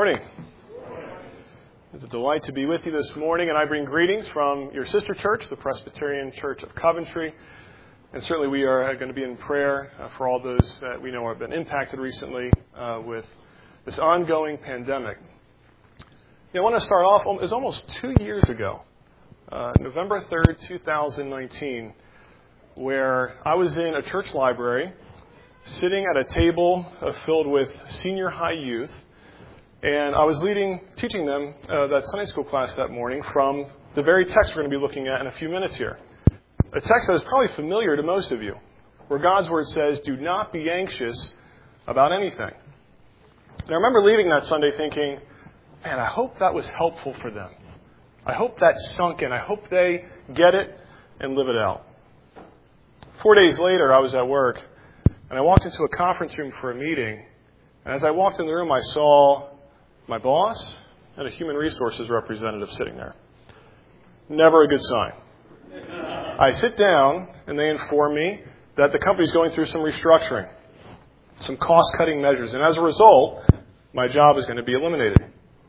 Morning. It's a delight to be with you this morning, and I bring greetings from your sister church, the Presbyterian Church of Coventry. And certainly we are going to be in prayer for all those that we know have been impacted recently with this ongoing pandemic. I want to start off, it was almost 2 years ago, November 3rd, 2019, where I was in a church library sitting at a table filled with senior high youth, and I was teaching them that Sunday school class that morning from the very text we're going to be looking at in a few minutes here. A text that is probably familiar to most of you, where God's Word says, "Do not be anxious about anything." And I remember leaving that Sunday thinking, man, I hope that was helpful for them. I hope that sunk in. I hope they get it and live it out. 4 days later, I was at work, and I walked into a conference room for a meeting. And as I walked in the room, I saw my boss and a human resources representative sitting there. Never a good sign. I sit down, and they inform me that the company's going through some restructuring, some cost-cutting measures, and as a result, my job is going to be eliminated.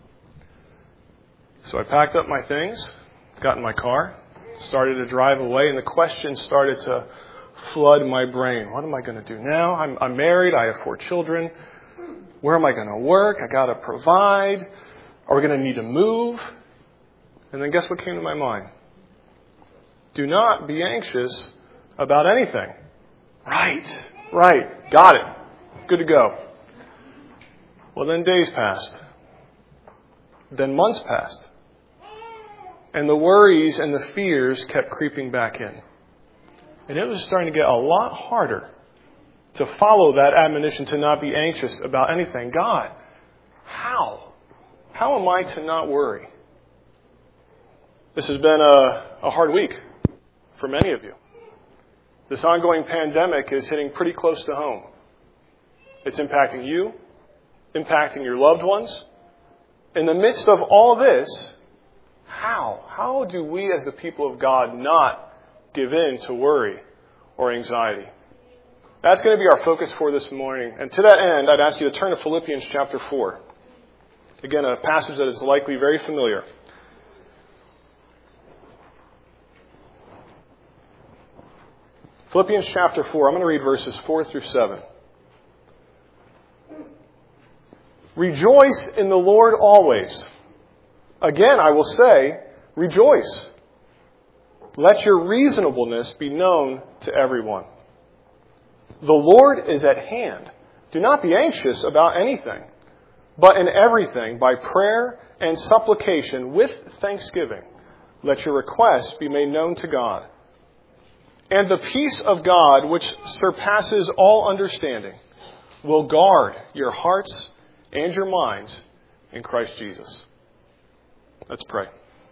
So I packed up my things, got in my car, started to drive away, and the questions started to flood my brain. What am I going to do now? I'm married. I have 4 children. Where am I going to work? I got to provide. Are we going to need to move? And then guess what came to my mind? Do not be anxious about anything. Right. Got it. Good to go. Well, then days passed. Then months passed. And the worries and the fears kept creeping back in. And it was starting to get a lot harder to follow that admonition to not be anxious about anything. God, how? How am I to not worry? This has been a hard week for many of you. This ongoing pandemic is hitting pretty close to home. It's impacting you, impacting your loved ones. In the midst of all this, how do we as the people of God not give in to worry or anxiety? That's going to be our focus for this morning. And to that end, I'd ask you to turn to Philippians chapter 4. Again, a passage that is likely very familiar. Philippians chapter 4, I'm going to read verses 4 through 7. Rejoice in the Lord always. Again, I will say, rejoice. Let your reasonableness be known to everyone. The Lord is at hand. Do not be anxious about anything, but in everything, by prayer and supplication with thanksgiving, let your requests be made known to God. And the peace of God, which surpasses all understanding, will guard your hearts and your minds in Christ Jesus. Let's pray.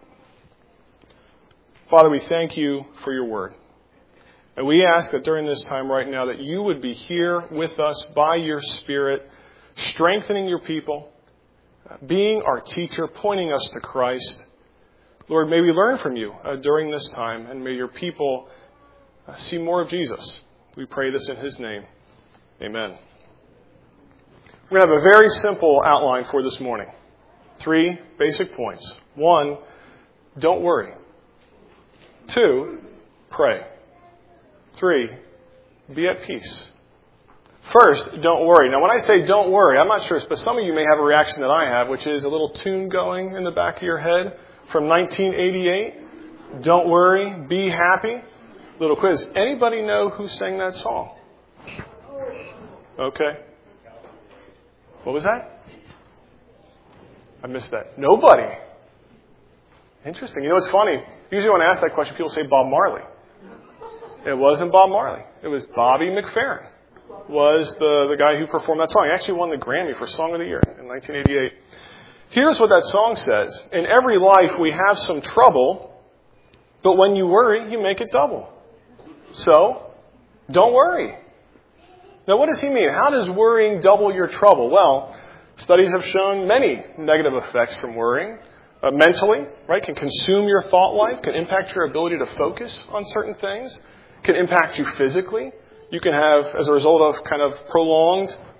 Father, we thank you for your word. And we ask that during this time right now that you would be here with us by your Spirit, strengthening your people, being our teacher, pointing us to Christ. Lord, may we learn from you during this time, and may your people see more of Jesus. We pray this in his name. Amen. We're going to have a very simple outline for this morning. 3 basic points. 1, don't worry. 2, pray. 3, be at peace. First, don't worry. Now, when I say don't worry, I'm not sure, but some of you may have a reaction that I have, which is a little tune going in the back of your head from 1988. Don't worry, be happy. Little quiz. Anybody know who sang that song? Okay. What was that? I missed that. Nobody. Interesting. You know, it's funny. Usually when I ask that question, people say Bob Marley. It wasn't Bob Marley. It was Bobby McFerrin was the guy who performed that song. He actually won the Grammy for Song of the Year in 1988. Here's what that song says. In every life we have some trouble, but when you worry, you make it double. So, don't worry. Now, what does he mean? How does worrying double your trouble? Well, studies have shown many negative effects from worrying. Mentally, right, can consume your thought life, can impact your ability to focus on certain things, can impact you physically. You can have, as a result of kind of prolonged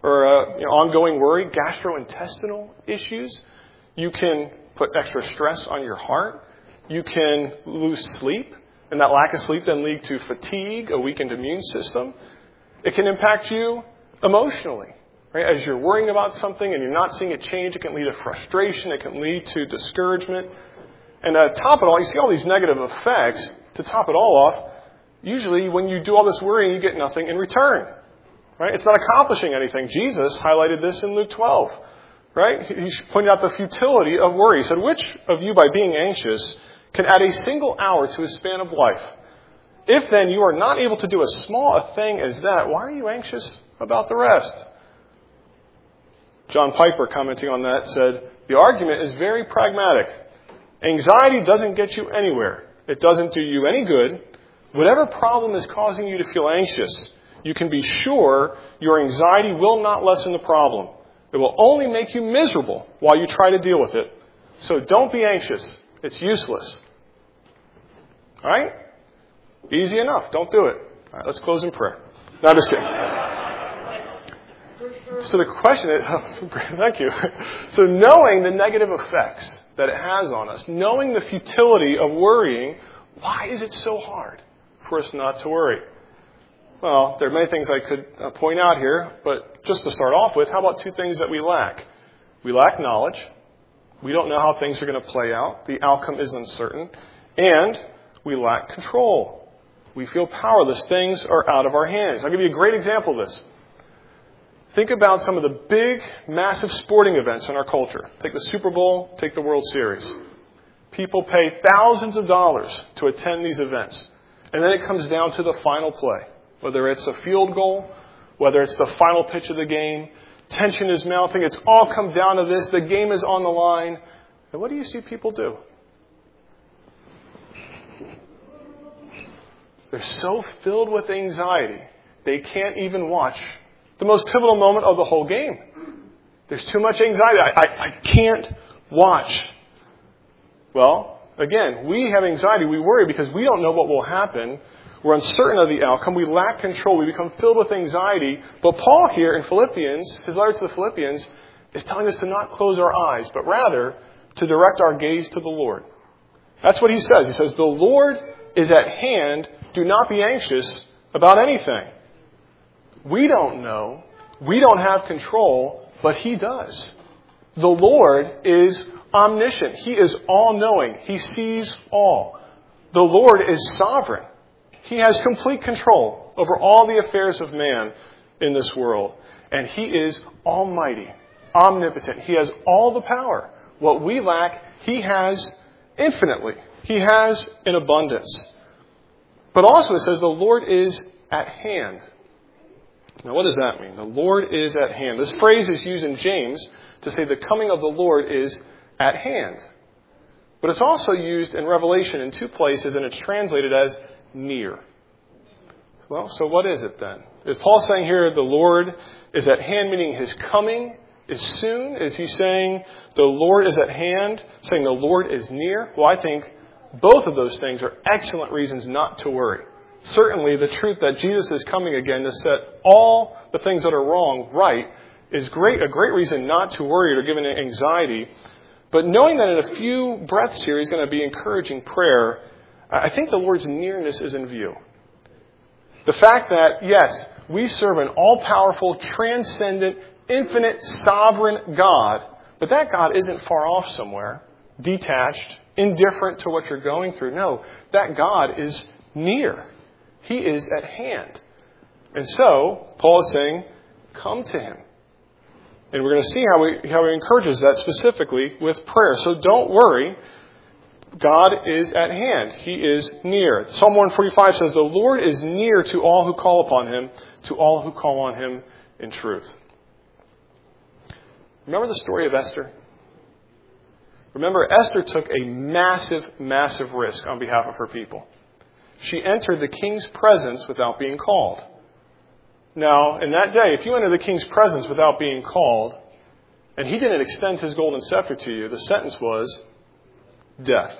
or ongoing worry, gastrointestinal issues. You can put extra stress on your heart. You can lose sleep, and that lack of sleep then lead to fatigue, a weakened immune system. It can impact you emotionally. Right? As you're worrying about something and you're not seeing it change, it can lead to frustration. It can lead to discouragement. And to top it all, you see all these negative effects. To top it all off, usually when you do all this worrying, you get nothing in return. Right? It's not accomplishing anything. Jesus highlighted this in Luke 12. Right? He pointed out the futility of worry. He said, which of you, by being anxious, can add a single hour to his span of life? If then you are not able to do as small a thing as that, why are you anxious about the rest? John Piper, commenting on that, said, the argument is very pragmatic. Anxiety doesn't get you anywhere. It doesn't do you any good. Whatever problem is causing you to feel anxious, you can be sure your anxiety will not lessen the problem. It will only make you miserable while you try to deal with it. So don't be anxious. It's useless. All right? Easy enough. Don't do it. All right, let's close in prayer. No, I'm just kidding. So the question is, thank you. So knowing the negative effects that it has on us, knowing the futility of worrying, why is it so hard for us not to worry? Well, there are many things I could point out here, but just to start off with, how about two things that we lack? We lack knowledge. We don't know how things are going to play out. The outcome is uncertain. And we lack control. We feel powerless. Things are out of our hands. I'll give you a great example of this. Think about some of the big, massive sporting events in our culture. Take the Super Bowl, take the World Series. People pay thousands of dollars to attend these events. And then it comes down to the final play. Whether it's a field goal, whether it's the final pitch of the game, tension is mounting. It's all come down to this. The game is on the line. And what do you see people do? They're so filled with anxiety, they can't even watch the most pivotal moment of the whole game. There's too much anxiety. I can't watch. Well, again, we have anxiety. We worry because we don't know what will happen. We're uncertain of the outcome. We lack control. We become filled with anxiety. But Paul here in Philippians, his letter to the Philippians, is telling us to not close our eyes, but rather to direct our gaze to the Lord. That's what he says. He says, the Lord is at hand. Do not be anxious about anything. We don't know. We don't have control, but he does. The Lord is omniscient. He is all-knowing. He sees all. The Lord is sovereign. He has complete control over all the affairs of man in this world. And he is almighty, omnipotent. He has all the power. What we lack, he has infinitely. He has in abundance. But also it says the Lord is at hand. Now what does that mean? The Lord is at hand. This phrase is used in James to say the coming of the Lord is at hand. But it's also used in Revelation in two places, and it's translated as near. Well, so what is it then? Is Paul saying here the Lord is at hand, meaning his coming is soon? Is he saying the Lord is at hand, saying the Lord is near? Well, I think both of those things are excellent reasons not to worry. Certainly, the truth that Jesus is coming again to set all the things that are wrong right is a great reason not to worry or give in anxiety. But knowing that in a few breaths here he's going to be encouraging prayer, I think the Lord's nearness is in view. The fact that, yes, we serve an all-powerful, transcendent, infinite, sovereign God, but that God isn't far off somewhere, detached, indifferent to what you're going through. No, that God is near. He is at hand. And so, Paul is saying, come to him. And we're going to see how he encourages that specifically with prayer. So don't worry. God is at hand. He is near. Psalm 145 says, the Lord is near to all who call upon him, to all who call on him in truth. Remember the story of Esther? Remember, Esther took a massive, massive risk on behalf of her people. She entered the king's presence without being called. Now, in that day, if you enter the king's presence without being called, and he didn't extend his golden scepter to you, the sentence was death.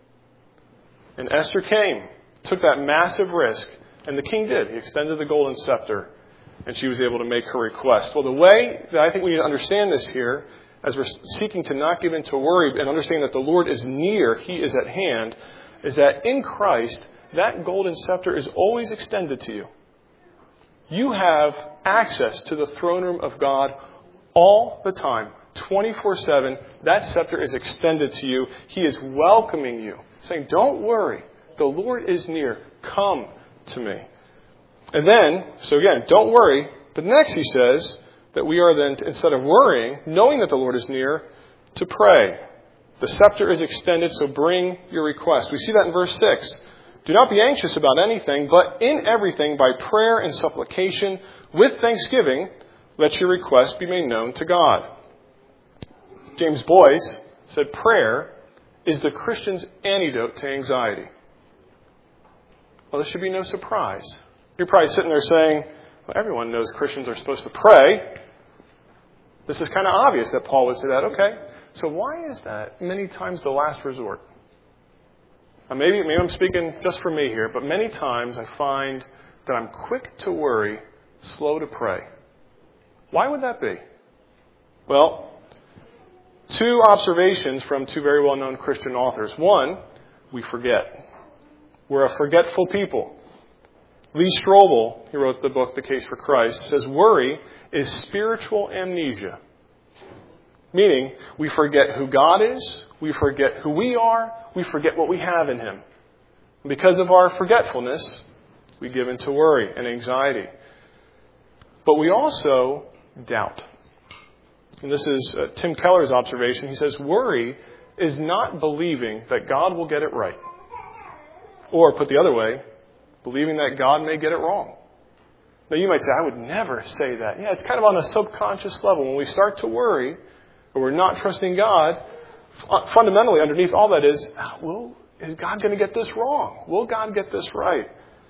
And Esther came, took that massive risk, and the king did. He extended the golden scepter. and she was able to make her request. Well, the way that I think we need to understand this here, as we're seeking to not give in to worry and understand that the Lord is near, He is at hand, is that in Christ, that golden scepter is always extended to you. You have access to the throne room of God all the time, 24/7. That scepter is extended to you. He is welcoming you, saying, don't worry. The Lord is near. Come to me. And then, so again, don't worry. But next he says that we are then, instead of worrying, knowing that the Lord is near, to pray. The scepter is extended, so bring your request. We see that in verse 6. Do not be anxious about anything, but in everything, by prayer and supplication, with thanksgiving, let your request be made known to God. James Boyce said prayer is the Christian's antidote to anxiety. Well, this should be no surprise. You're probably sitting there saying, well, everyone knows Christians are supposed to pray. This is kind of obvious that Paul would say that. Okay, so why is that many times the last resort? Maybe I'm speaking just for me here, but many times I find that I'm quick to worry, slow to pray. Why would that be? Well, two observations from two very well-known Christian authors. One, we forget. We're a forgetful people. Lee Strobel, he wrote the book, The Case for Christ, says worry is spiritual amnesia. Meaning, we forget who God is, we forget who we are, we forget what we have in Him. And because of our forgetfulness, we give into worry and anxiety. But we also doubt. And this is Tim Keller's observation. He says, worry is not believing that God will get it right. Or, put the other way, believing that God may get it wrong. Now, you might say, I would never say that. Yeah, it's kind of on a subconscious level. When we start to worry, or we're not trusting God, fundamentally underneath all that is God going to get this wrong? Will God get this right?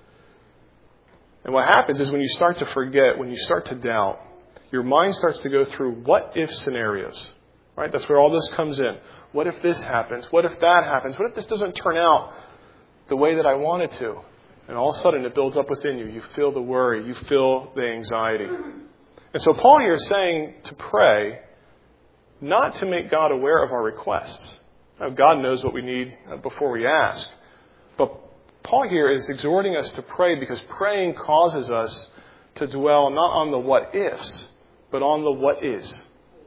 And what happens is when you start to forget, when you start to doubt, your mind starts to go through what-if scenarios. Right? That's where all this comes in. What if this happens? What if that happens? What if this doesn't turn out the way that I want it to? And all of a sudden it builds up within you. You feel the worry. You feel the anxiety. And so Paul here is saying to pray, not to make God aware of our requests. Now, God knows what we need before we ask. But Paul here is exhorting us to pray because praying causes us to dwell not on the what-ifs, but on the what is.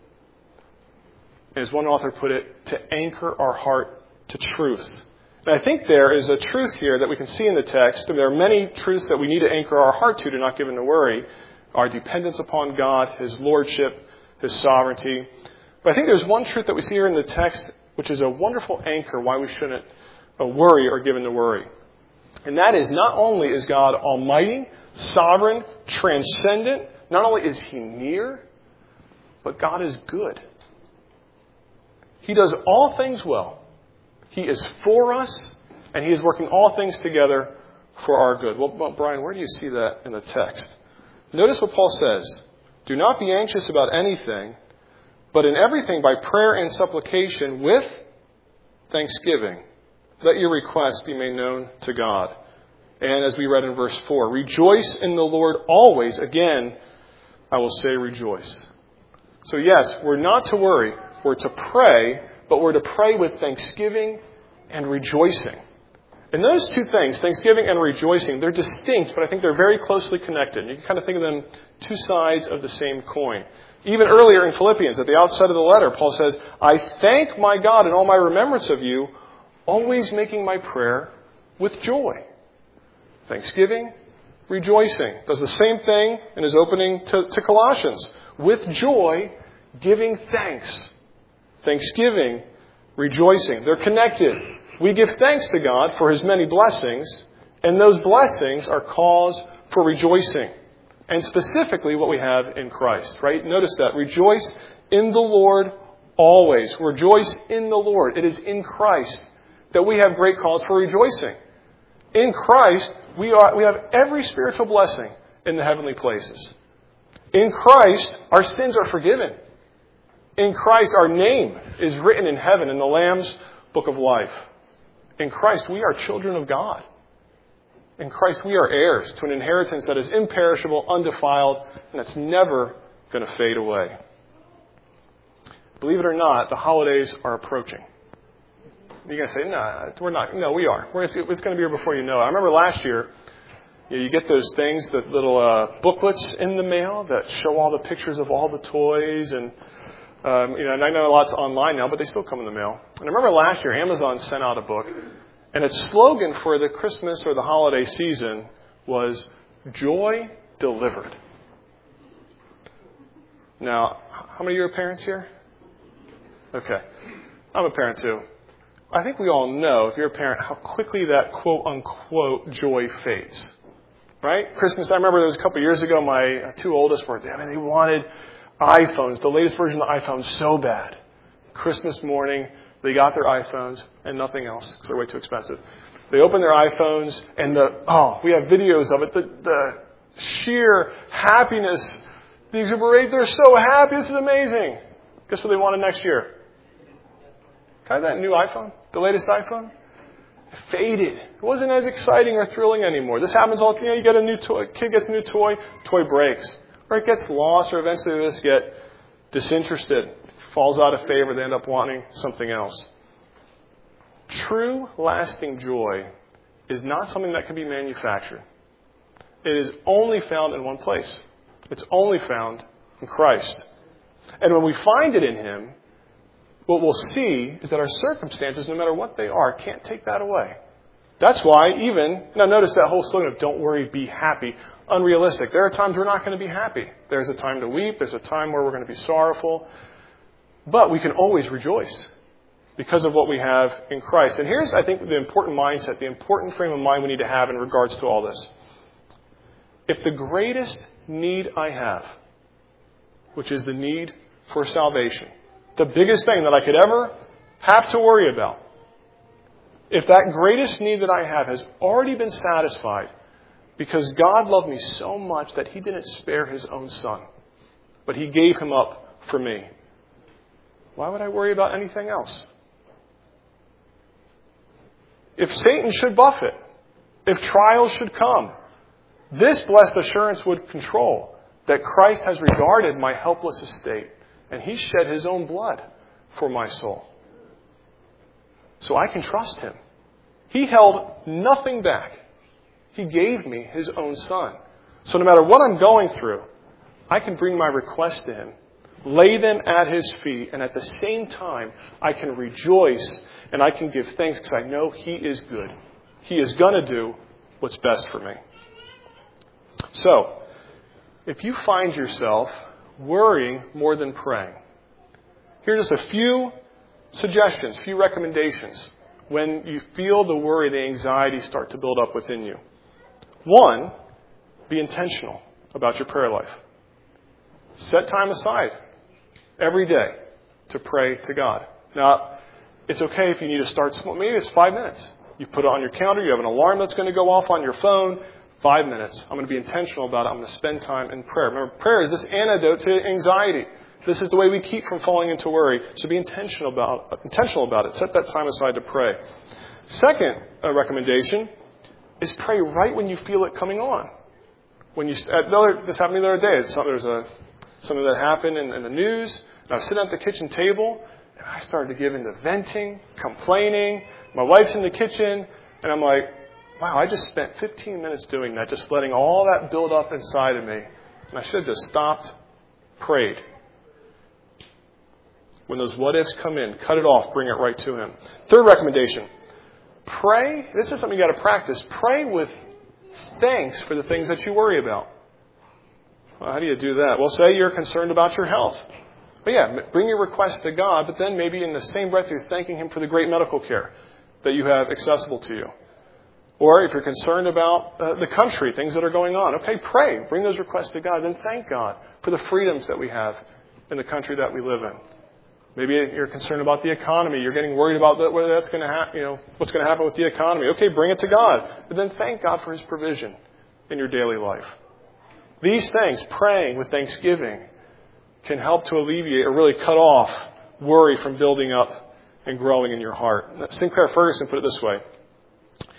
As one author put it, to anchor our heart to truth. And I think there is a truth here that we can see in the text. And there are many truths that we need to anchor our heart to not give in to worry. Our dependence upon God, His lordship, His sovereignty. But I think there's one truth that we see here in the text, which is a wonderful anchor why we shouldn't worry or give in to worry. And that is, not only is God almighty, sovereign, transcendent, not only is He near, but God is good. He does all things well. He is for us, and He is working all things together for our good. Well, Brian, where do you see that in the text? Notice what Paul says. Do not be anxious about anything, but in everything by prayer and supplication with thanksgiving, let your requests be made known to God. And as we read in verse 4, rejoice in the Lord always. Again, I will say rejoice. So yes, we're not to worry. We're to pray, but we're to pray with thanksgiving and rejoicing. And those two things, thanksgiving and rejoicing, they're distinct, but I think they're very closely connected. You can kind of think of them two sides of the same coin. Even earlier in Philippians, at the outset of the letter, Paul says, I thank my God in all my remembrance of you, always making my prayer with joy. Thanksgiving, rejoicing. Does the same thing in his opening to Colossians. With joy, giving thanks. Thanksgiving, rejoicing. They're connected. We give thanks to God for His many blessings, and those blessings are cause for rejoicing. And specifically what we have in Christ, right? Notice that. Rejoice in the Lord always. Rejoice in the Lord. It is in Christ that we have great cause for rejoicing. In Christ, we have every spiritual blessing in the heavenly places. In Christ, our sins are forgiven. In Christ, our name is written in heaven in the Lamb's book of life. In Christ, we are children of God. In Christ, we are heirs to an inheritance that is imperishable, undefiled, and that's never going to fade away. Believe it or not, the holidays are approaching. You're going to say, no, we're not. No, we are. It's going to be here before you know it. I remember last year, you get those things, the little booklets in the mail that show all the pictures of all the toys. And, and I know a lot's online now, but they still come in the mail. And I remember last year, Amazon sent out a book. And its slogan for the Christmas or the holiday season was, Joy Delivered. Now, how many of you are parents here? Okay. I'm a parent too. I think we all know, if you're a parent, how quickly that quote-unquote joy fades. Right? Christmas, I remember there was a couple of years ago, my two oldest were, they wanted iPhones, the latest version of the iPhone so bad. Christmas morning, they got their iPhones and nothing else because they're way too expensive. They opened their iPhones and we have videos of it. The sheer happiness, the exuberance, they're so happy. This is amazing. Guess what they wanted next year? Can I have that new iPhone? The latest iPhone? It faded. It wasn't as exciting or thrilling anymore. This happens all the time. You get a new toy, kid gets a new toy breaks. Or it gets lost, or eventually they just get disinterested. Falls out of favor, they end up wanting something else. True, lasting joy is not something that can be manufactured. It is only found in one place. It's only found in Christ. And when we find it in Him, what we'll see is that our circumstances, no matter what they are, can't take that away. That's why now notice that whole slogan of don't worry, be happy, unrealistic. There are times we're not going to be happy. There's a time to weep. There's a time where we're going to be sorrowful. But we can always rejoice because of what we have in Christ. And here's, I think, the important mindset, the important frame of mind we need to have in regards to all this. If the greatest need I have, which is the need for salvation, the biggest thing that I could ever have to worry about, if that greatest need that I have has already been satisfied because God loved me so much that He didn't spare His own Son, but He gave Him up for me, why would I worry about anything else? If Satan should buffet, if trials should come, this blessed assurance would control that Christ has regarded my helpless estate and He shed His own blood for my soul. So I can trust Him. He held nothing back. He gave me His own Son. So no matter what I'm going through, I can bring my requests to Him, lay them at His feet, and at the same time, I can rejoice and I can give thanks because I know He is good. He is going to do what's best for me. So, if you find yourself worrying more than praying, here's just a few suggestions, few recommendations when you feel the worry, the anxiety start to build up within you. One, be intentional about your prayer life. Set time aside every day to pray to God. Now, it's okay if you need to start small. Maybe it's 5 minutes. You put it on your calendar. You have an alarm that's going to go off on your phone. 5 minutes. I'm going to be intentional about it. I'm going to spend time in prayer. Remember, prayer is this antidote to anxiety. This is the way we keep from falling into worry. So be intentional about it. Set that time aside to pray. Second recommendation is pray right when you feel it coming on. This happened to me the other day. There's something that happened in the news. And I was sitting at the kitchen table, and I started to give into venting, complaining. My wife's in the kitchen, and I'm like, wow, I just spent 15 minutes doing that, just letting all that build up inside of me. And I should have just stopped, prayed. When those what-ifs come in, cut it off, bring it right to Him. Third recommendation, pray. This is something you got to practice. Pray with thanks for the things that you worry about. Well, how do you do that? Well, say you're concerned about your health. But yeah, bring your request to God, but then maybe in the same breath you're thanking Him for the great medical care that you have accessible to you. Or if you're concerned about the country, things that are going on, okay, pray. Bring those requests to God. Then thank God for the freedoms that we have in the country that we live in. Maybe you're concerned about the economy. You're getting worried about whether that's going to happen. What's going to happen with the economy. Okay, bring it to God. But then thank God for His provision in your daily life. These things, praying with thanksgiving, can help to alleviate or really cut off worry from building up and growing in your heart. Sinclair Ferguson put it this way.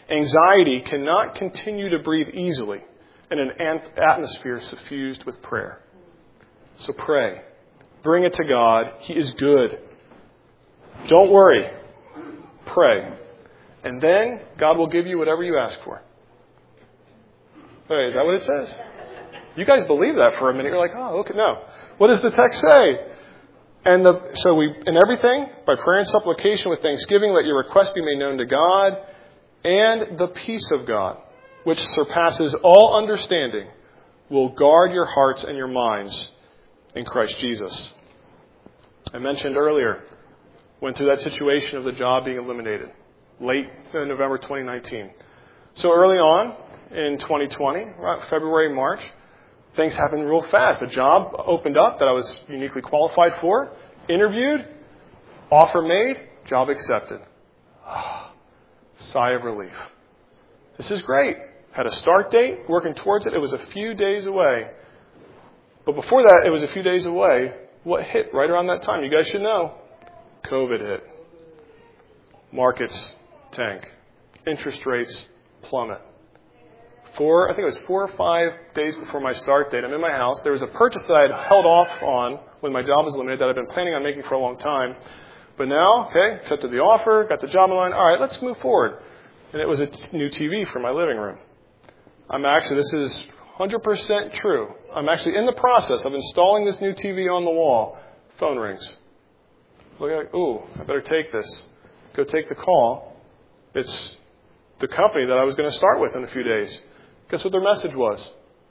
Anxiety cannot continue to breathe easily in an atmosphere suffused with prayer. So pray. Bring it to God. He is good. Don't worry. Pray. And then God will give you whatever you ask for. Wait, is that what it says? You guys believe that for a minute. You're like, oh, okay. No. What does the text say? And in everything, by prayer and supplication with thanksgiving, let your request be made known to God, and the peace of God, which surpasses all understanding, will guard your hearts and your minds in Christ Jesus. I mentioned earlier, went through that situation of the job being eliminated, late in November 2019. So early on in 2020, February, March, things happened real fast. The job opened up that I was uniquely qualified for, interviewed, offer made, job accepted. Sigh of relief. This is great. Had a start date, working towards it. It was a few days away. But before that, it was a few days away. What hit right around that time? You guys should know. COVID hit. Markets tank. Interest rates plummet. I think it was 4 or 5 days before my start date, I'm in my house. There was a purchase that I had held off on when my job was limited that I'd been planning on making for a long time. But now, accepted the offer, got the job in line. All right, let's move forward. And it was a new TV for my living room. This is 100% true. I'm actually in the process of installing this new TV on the wall. Phone rings. Look at, I better take this. Go take the call. It's the company that I was going to start with in a few days. Guess what their message was?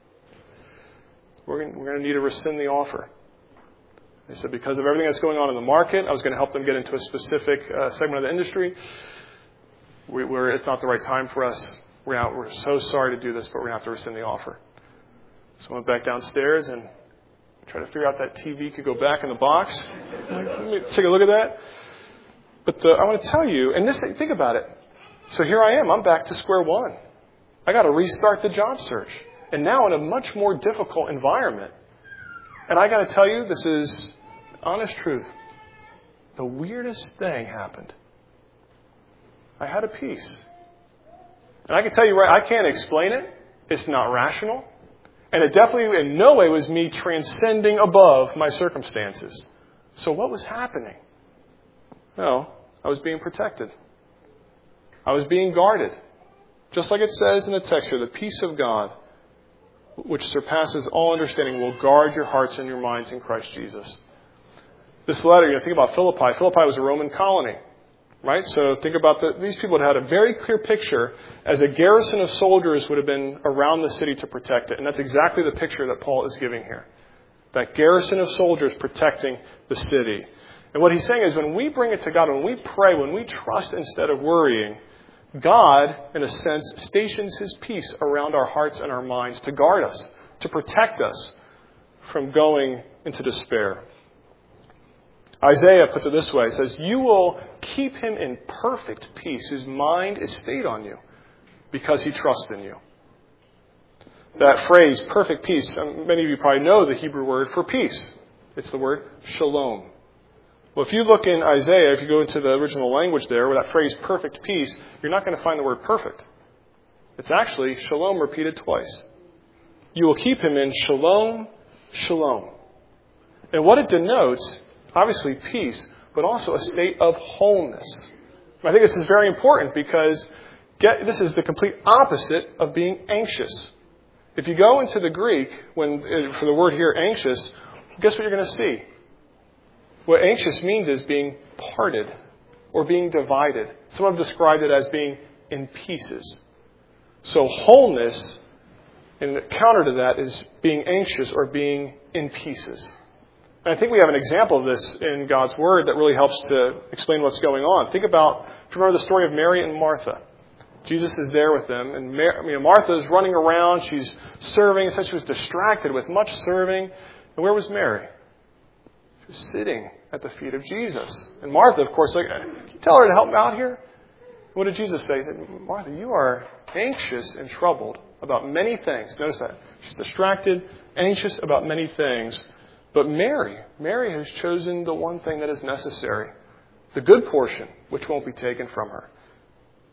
We're going to need to rescind the offer. They said because of everything that's going on in the market, I was going to help them get into a specific segment of the industry. It's not the right time for us. We're so sorry to do this, but we're going to have to rescind the offer. So I went back downstairs and tried to figure out that TV could go back in the box. Let me take a look at that. But I want to tell you, and think about it. So here I am. I'm back to square one. I got to restart the job search. And now in a much more difficult environment. And I got to tell you, this is honest truth. The weirdest thing happened. I had a peace. And I can tell you I can't explain it. It's not rational. And it definitely in no way was me transcending above my circumstances. So what was happening? No, I was being protected. I was being guarded. Just like it says in the text here, the peace of God, which surpasses all understanding, will guard your hearts and your minds in Christ Jesus. This letter, think about Philippi. Philippi was a Roman colony, right? So think about these people had a very clear picture as a garrison of soldiers would have been around the city to protect it. And that's exactly the picture that Paul is giving here. That garrison of soldiers protecting the city. And what he's saying is when we bring it to God, when we pray, when we trust instead of worrying, God, in a sense, stations His peace around our hearts and our minds to guard us, to protect us from going into despair. Isaiah puts it this way. It says, you will keep him in perfect peace, whose mind is stayed on you, because he trusts in you. That phrase, perfect peace, many of you probably know the Hebrew word for peace. It's the word shalom. Well, if you look in Isaiah, if you go into the original language there, where that phrase perfect peace, you're not going to find the word perfect. It's actually shalom repeated twice. You will keep him in shalom, shalom. And what it denotes, obviously peace, but also a state of wholeness. I think this is very important because this is the complete opposite of being anxious. If you go into the Greek, for the word here, anxious, guess what you're going to see? What anxious means is being parted or being divided. Some have described it as being in pieces. So wholeness, and the counter to that, is being anxious or being in pieces. And I think we have an example of this in God's Word that really helps to explain what's going on. Think about, if you remember the story of Mary and Martha. Jesus is there with them, and Martha is running around. She's serving. It says she was distracted with much serving. And where was Mary? She was sitting at the feet of Jesus. And Martha, of course, can you tell her to help me out here? What did Jesus say? He said, Martha, you are anxious and troubled about many things. Notice that. She's distracted, anxious about many things. But Mary has chosen the one thing that is necessary, the good portion, which won't be taken from her.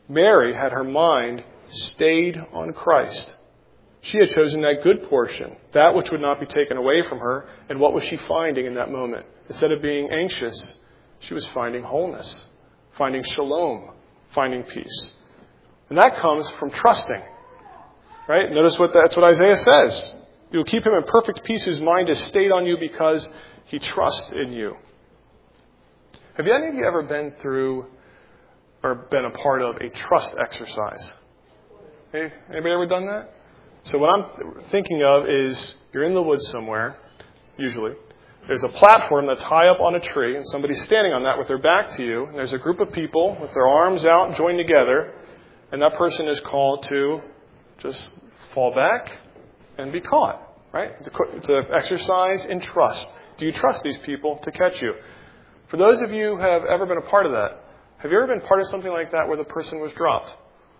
Mary had her mind stayed on Christ. She had chosen that good portion, that which would not be taken away from her. And what was she finding in that moment? Instead of being anxious, she was finding wholeness, finding shalom, finding peace. And that comes from trusting. Right? Notice that's what Isaiah says. You will keep him in perfect peace whose mind is stayed on you because he trusts in you. Have any of you ever been through or been a part of a trust exercise? Hey, anybody ever done that? So what I'm thinking of is you're in the woods somewhere, usually. There's a platform that's high up on a tree, and somebody's standing on that with their back to you. And there's a group of people with their arms out joined together, and that person is called to just fall back and be caught. Right? It's an exercise in trust. Do you trust these people to catch you? For those of you who have ever been a part of that, have you ever been part of something like that where the person was dropped?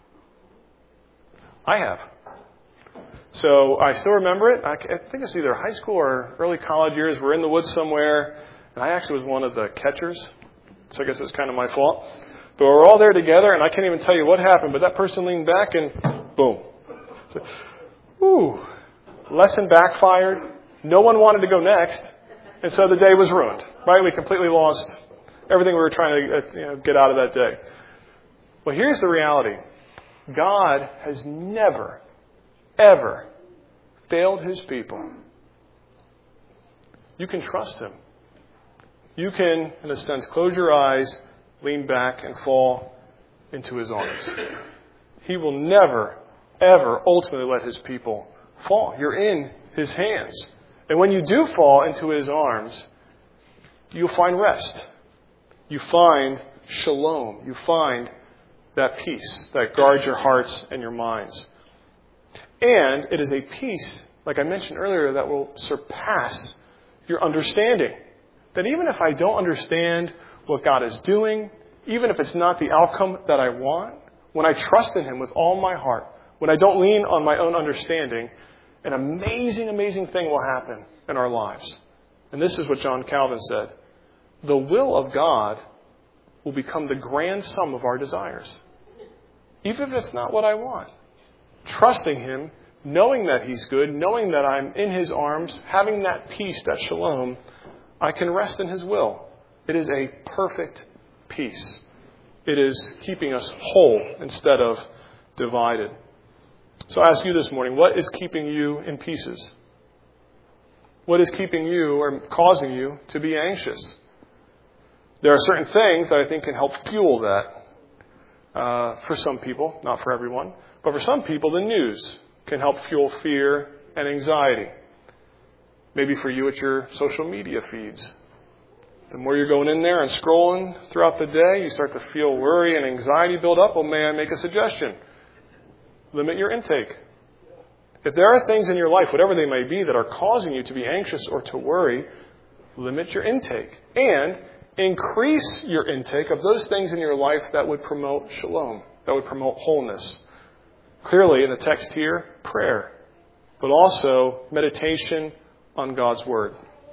I have. So I still remember it. I think it's either high school or early college years. We're in the woods somewhere, and I actually was one of the catchers. So I guess it was kind of my fault. But we're all there together, and I can't even tell you what happened, but that person leaned back and boom. So, ooh. Lesson backfired. No one wanted to go next, and so the day was ruined. Right? We completely lost everything we were trying to get out of that day. Well, here's the reality. God has never, ever failed his people. You can trust him. You can, in a sense, close your eyes, lean back, and fall into his arms. He will never, ever ultimately let his people fall. You're in his hands. And when you do fall into his arms, you'll find rest. You find shalom. You find that peace that guards your hearts and your minds. And it is a peace, like I mentioned earlier, that will surpass your understanding. That even if I don't understand what God is doing, even if it's not the outcome that I want, when I trust in him with all my heart, when I don't lean on my own understanding, an amazing, amazing thing will happen in our lives. And this is what John Calvin said. The will of God will become the grand sum of our desires. Even if it's not what I want. Trusting him, knowing that he's good, knowing that I'm in his arms, having that peace, that shalom, I can rest in his will. It is a perfect peace. It is keeping us whole instead of divided. So I ask you this morning, what is keeping you in pieces? What is keeping you or causing you to be anxious? There are certain things that I think can help fuel that for some people, not for everyone. But for some people, the news can help fuel fear and anxiety. Maybe for you, it's your social media feeds. The more you're going in there and scrolling throughout the day, you start to feel worry and anxiety build up. Well, may I make a suggestion? Limit your intake. If there are things in your life, whatever they may be, that are causing you to be anxious or to worry, limit your intake. And increase your intake of those things in your life that would promote shalom, that would promote wholeness. Clearly, in the text here, prayer, but also meditation on God's Word.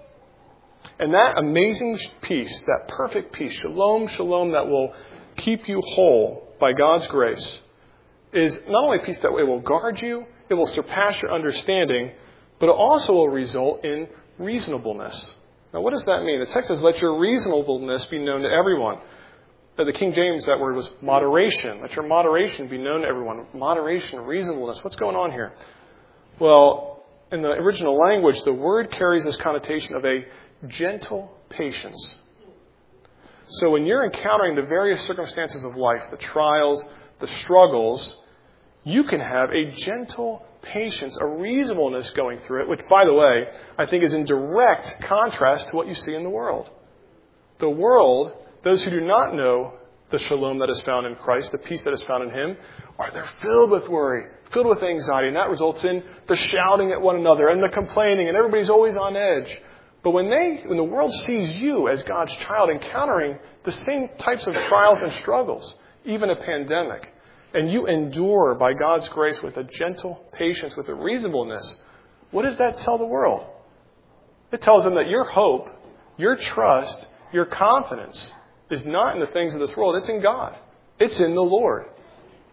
And that amazing peace, that perfect peace, shalom, shalom, that will keep you whole by God's grace, is not only peace that it will guard you, it will surpass your understanding, but it also will result in reasonableness. Now, what does that mean? The text says, let your reasonableness be known to everyone. The King James, that word was moderation. Let your moderation be known to everyone. Moderation, reasonableness. What's going on here? Well, in the original language, the word carries this connotation of a gentle patience. So when you're encountering the various circumstances of life, the trials, the struggles, you can have a gentle patience, a reasonableness going through it, which, by the way, I think is in direct contrast to what you see in the world. The world, those who do not know the shalom that is found in Christ, the peace that is found in him, they're filled with worry, filled with anxiety, and that results in the shouting at one another and the complaining, and everybody's always on edge. But when the world sees you as God's child encountering the same types of trials and struggles, even a pandemic, and you endure by God's grace with a gentle patience, with a reasonableness, what does that tell the world? It tells them that your hope, your trust, your confidence is not in the things of this world. It's in God. It's in the Lord.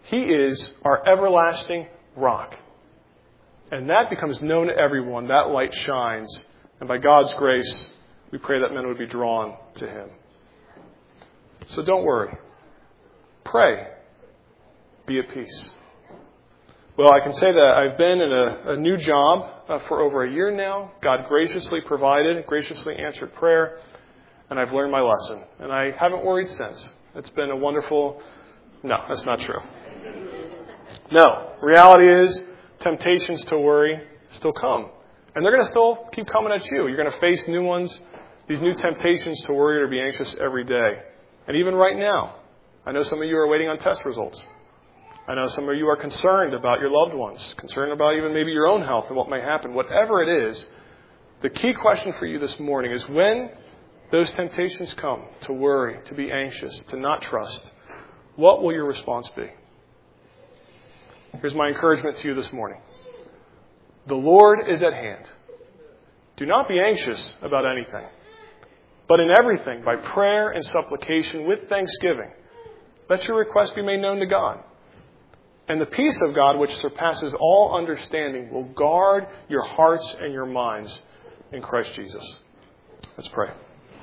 He is our everlasting rock. And that becomes known to everyone. That light shines. And by God's grace, we pray that men would be drawn to Him. So don't worry. Pray. Be at peace. Well, I can say that I've been in a new job for over a year now. God graciously provided, graciously answered prayer, and I've learned my lesson. And I haven't worried since. It's been a wonderful... No, that's not true. No. Reality is, temptations to worry still come. And they're going to still keep coming at you. You're going to face new ones, these new temptations to worry or be anxious every day. And even right now, I know some of you are waiting on test results. I know some of you are concerned about your loved ones, concerned about even maybe your own health and what may happen. Whatever it is, the key question for you this morning is when those temptations come to worry, to be anxious, to not trust, what will your response be? Here's my encouragement to you this morning. The Lord is at hand. Do not be anxious about anything, but in everything, by prayer and supplication with thanksgiving, let your requests be made known to God. And the peace of God, which surpasses all understanding, will guard your hearts and your minds in Christ Jesus. Let's pray.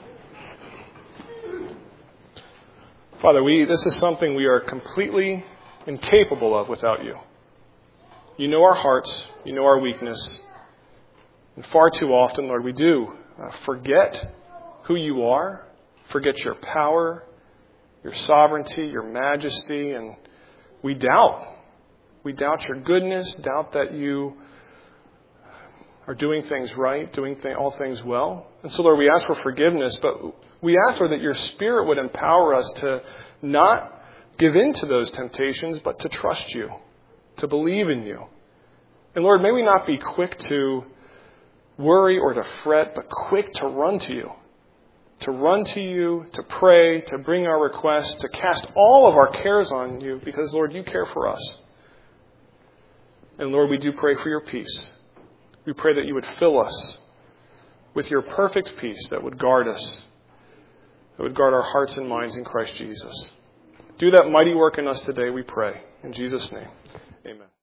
Father, this is something we are completely incapable of without you. You know our hearts. You know our weakness. And far too often, Lord, we do forget who you are, forget your power, your sovereignty, your majesty, and we doubt. We doubt your goodness, doubt that you are doing things right, doing all things well. And so, Lord, we ask for forgiveness, but we ask, Lord, that your Spirit would empower us to not give in to those temptations, but to trust you, to believe in you. And Lord, may we not be quick to worry or to fret, but quick to run to you. To run to you, to pray, to bring our requests, to cast all of our cares on you, because, Lord, you care for us. And, Lord, we do pray for your peace. We pray that you would fill us with your perfect peace that would guard us, that would guard our hearts and minds in Christ Jesus. Do that mighty work in us today, we pray. In Jesus' name, amen.